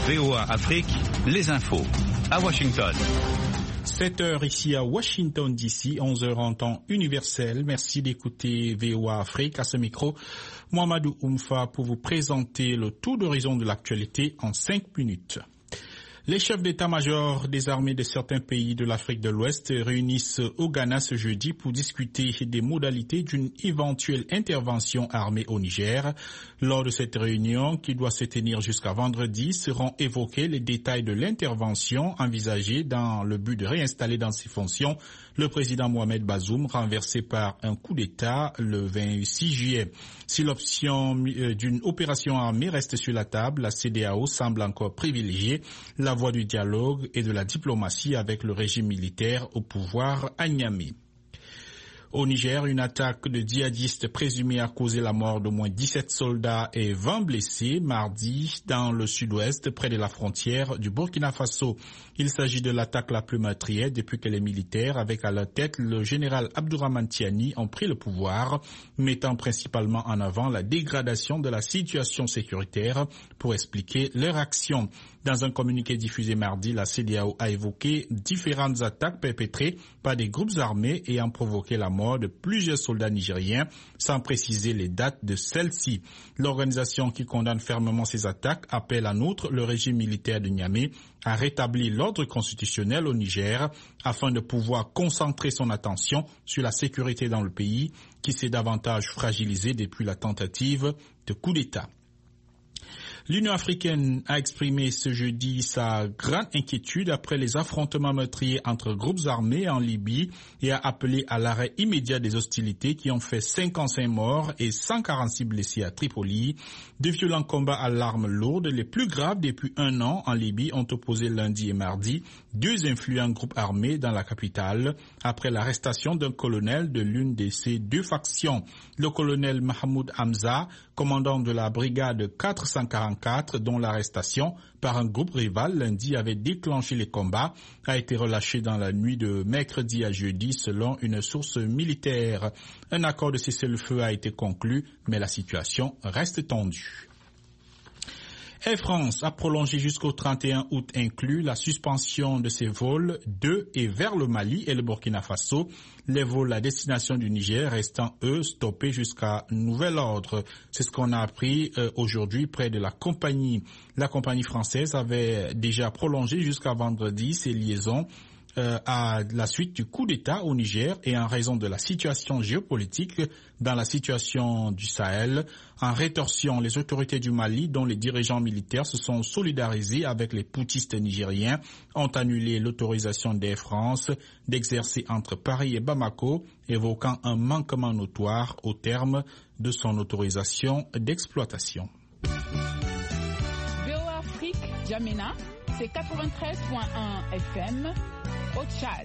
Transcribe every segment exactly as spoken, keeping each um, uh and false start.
V O A Afrique, les infos à Washington. sept heures ici à Washington D C, onze heures en temps universel. Merci d'écouter V O A Afrique. À ce micro, Mohamedou Oumfa pour vous présenter le tour d'horizon de l'actualité en cinq minutes. Les chefs d'état-major des armées de certains pays de l'Afrique de l'Ouest réunissent au Ghana ce jeudi pour discuter des modalités d'une éventuelle intervention armée au Niger. Lors de cette réunion, qui doit se tenir jusqu'à vendredi, seront évoqués les détails de l'intervention envisagée dans le but de réinstaller dans ses fonctions le président Mohamed Bazoum, renversé par un coup d'État le vingt-six juillet. Si l'option d'une opération armée reste sur la table, la C D A O semble encore privilégier la voie du dialogue et de la diplomatie avec le régime militaire au pouvoir à Niamey. Au Niger, une attaque de djihadistes présumée a causé la mort d'au moins dix-sept soldats et vingt blessés mardi dans le sud-ouest près de la frontière du Burkina Faso. Il s'agit de l'attaque la plus meurtrière depuis que les militaires, avec à leur tête le général Abdourahmane Tiani, ont pris le pouvoir, mettant principalement en avant la dégradation de la situation sécuritaire pour expliquer leur action. Dans un communiqué diffusé mardi, la C D A O a évoqué différentes attaques perpétrées par des groupes armés ayant provoqué la mort de plusieurs soldats nigériens, sans préciser les dates de celles-ci. L'organisation qui condamne fermement ces attaques appelle en outre le régime militaire de Niamey à rétablir l'ordre constitutionnel au Niger afin de pouvoir concentrer son attention sur la sécurité dans le pays qui s'est davantage fragilisé depuis la tentative de coup d'État. L'Union africaine a exprimé ce jeudi sa grande inquiétude après les affrontements meurtriers entre groupes armés en Libye et a appelé à l'arrêt immédiat des hostilités qui ont fait cinquante-cinq morts et cent quarante-six blessés à Tripoli. De violents combats à l'arme lourde, les plus graves depuis un an en Libye, ont opposé lundi et mardi deux influents groupes armés dans la capitale après l'arrestation d'un colonel de l'une de ces deux factions. Le colonel Mahmoud Hamza, commandant de la brigade quatre cent quarante-quatre, dont l'arrestation par un groupe rival lundi avait déclenché les combats, a été relâché dans la nuit de mercredi à jeudi selon une source militaire. Un accord de cessez-le-feu a été conclu, mais la situation reste tendue. Air France a prolongé jusqu'au trente et un août inclus la suspension de ses vols de et vers le Mali et le Burkina Faso, les vols à destination du Niger restant, eux, stoppés jusqu'à nouvel ordre. C'est ce qu'on a appris euh, aujourd'hui près de la compagnie. La compagnie française avait déjà prolongé jusqu'à vendredi ses liaisons Euh, à la suite du coup d'État au Niger et en raison de la situation géopolitique dans la situation du Sahel. En rétorsion, les autorités du Mali, dont les dirigeants militaires se sont solidarisés avec les putschistes nigériens, ont annulé l'autorisation d'Air France d'exercer entre Paris et Bamako, évoquant un manquement notoire au terme de son autorisation d'exploitation. V O A Afrique, Djamena, c'est quatre-vingt-treize virgule un F M. Au Tchad.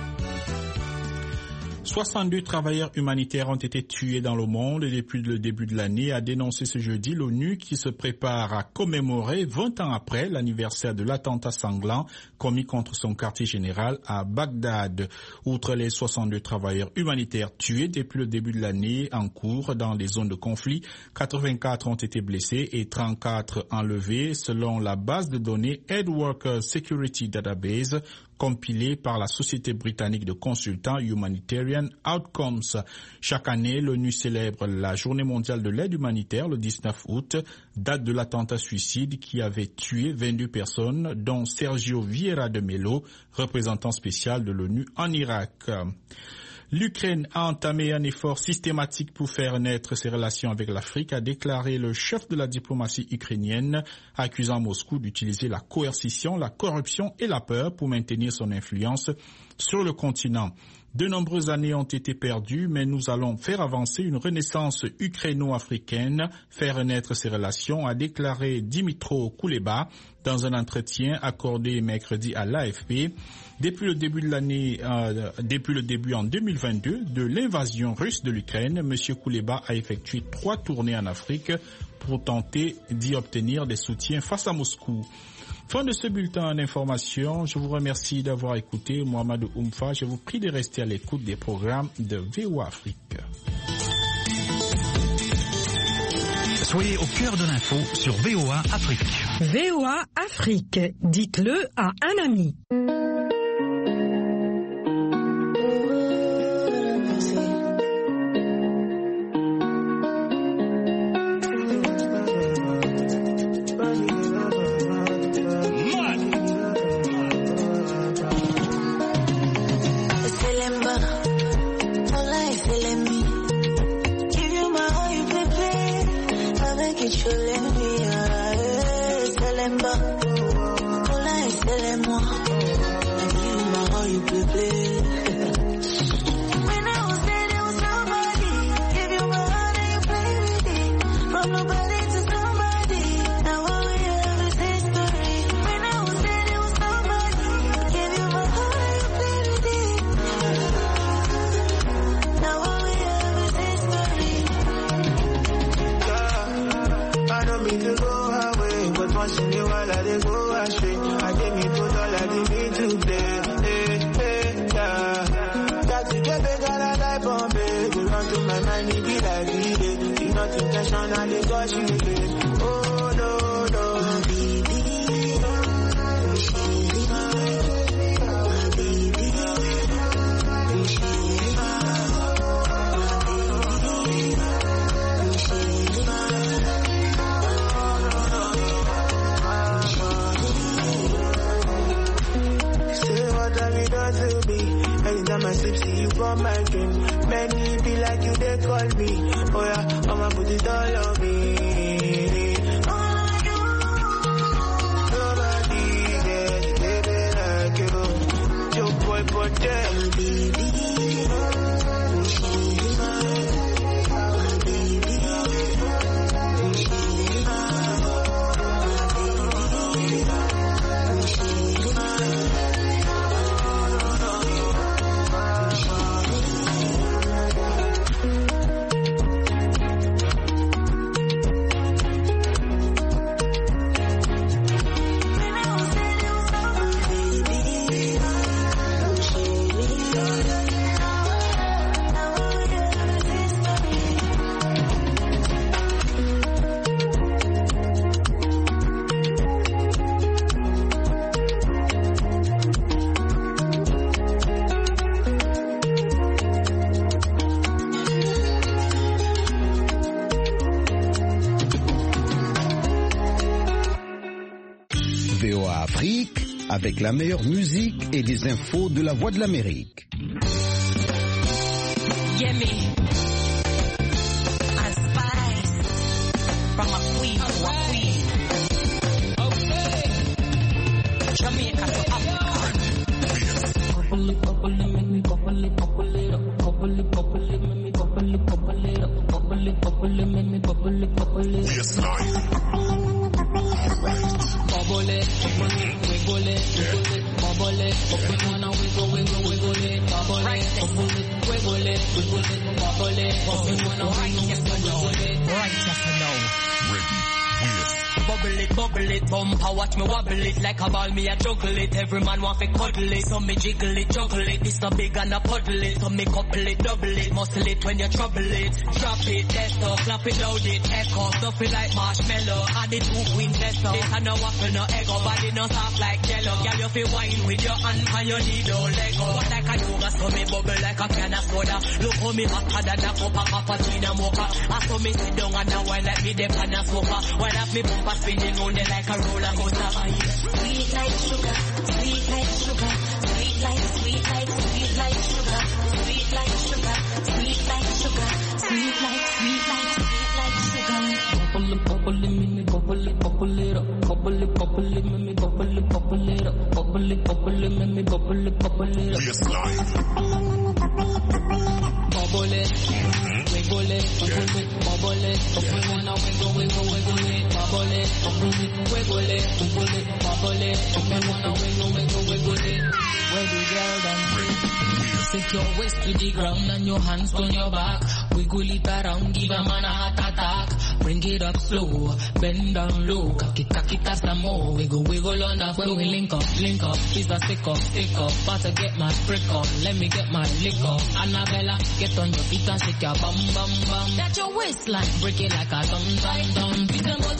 soixante-deux travailleurs humanitaires ont été tués dans le monde depuis le début de l'année, a dénoncé ce jeudi l'ONU qui se prépare à commémorer vingt ans après l'anniversaire de l'attentat sanglant commis contre son quartier général à Bagdad. Outre les soixante-deux travailleurs humanitaires tués depuis le début de l'année en cours dans les zones de conflit, quatre-vingt-quatre ont été blessés et trente-quatre enlevés selon la base de données Aid Worker Security Database compilée par la société britannique de consultants Humanitarian Outcomes. Chaque année, l'ONU célèbre la Journée mondiale de l'aide humanitaire le dix-neuf août, date de l'attentat suicide qui avait tué vingt-deux personnes, dont Sergio Vieira de Mello, représentant spécial de l'ONU en Irak. L'Ukraine a entamé un effort systématique pour faire naître ses relations avec l'Afrique, a déclaré le chef de la diplomatie ukrainienne, accusant Moscou d'utiliser la coercition, la corruption et la peur pour maintenir son influence sur le continent. De nombreuses années ont été perdues, mais nous allons faire avancer une renaissance ukraino-africaine, faire naître ces relations, a déclaré Dimitro Kuleba dans un entretien accordé mercredi à l'A F P. Depuis le début de l'année, euh, depuis le début en deux mille vingt-deux de l'invasion russe de l'Ukraine, M. Kuleba a effectué trois tournées en Afrique pour tenter d'y obtenir des soutiens face à Moscou. Fin de ce bulletin d'information. Je vous remercie d'avoir écouté Mohamedou Oumfa. Je vous prie de rester à l'écoute des programmes de V O A Afrique. Soyez au cœur de l'info sur V O A Afrique. V O A Afrique, dites-le à un ami. V O A Afrique, avec la meilleure musique et des infos de la Voix de l'Amérique. Gimme a spice from a queen to a queen. Okay. Jamaica to Africa. Bubble it, bubble it, make me bubble it, bubble it up. Bubble it, bubble it, make me bubble it, bubble it up. Bubble it, bubble it, make me bubble it, bubble it up. Yes, Bubble it, bubble it, wiggle it, wiggle it, bubble it, bubble it, wanna wiggle, wiggle, wiggle it, bubble it, bubble it, wiggle it, wiggle it, bubble it, bubble it, wanna wiggle, wiggle it, right, yes or no? Ready, yes. Bubble it, bubble it, bumper, watch me wobble it like a ball, me a juggle it. Every man want to cuddle it, so me jiggle it, juggle it. This no big and a puddle it, so me couple it, double it, muscle it when you trouble it. Drop it, test up, clap it, load it, echo, stuff it like marshmallow. Add it two queen test up. This a no waffle, no egg, body no soft like jello. Girl, you feel wine with your hand and your knee don't let go. But like a yoga, so me bubble like a can of soda. Look how me hotter than a cup of cappuccino mocha. I saw me sit down and now wine like me the pan of sofa. While I me bumper spinning on it like a roller coaster. Sweet like sugar, sweet like sugar, sweet like, sweet like, sweet like sugar, sweet like sugar, sweet like sugar, sweet like, sweet like, sweet like sugar. Bubble it, bubble it, make me bubble it, bubble it up. Bubble it, bubble it, make me bubble it, bubble it up. Bubble it, bubble it, make me bubble it, bubble it up. Yes, live. Bubble it, wiggle it, wiggle it, bubble it. If we wanna wiggle, wiggle, wiggle it, bubble it, bubble it, wiggle it, wiggle it, bubble it. If we wanna wiggle, wiggle, wiggle it. Where the girl done? Stick your waist to the ground and your hands on your back. Wiggle it around, give a man a heart attack. Bring it up slow, bend down low. Cocky, cocky, cast some more. Wiggle, wiggle on that when we link up, link up. She's a stick up, stick up. About to get my prick on, let me get my lick up. Annabella, get on your feet and shake your bum, bum, bum. That your waistline, break it like a dum, dum, dum. Beat them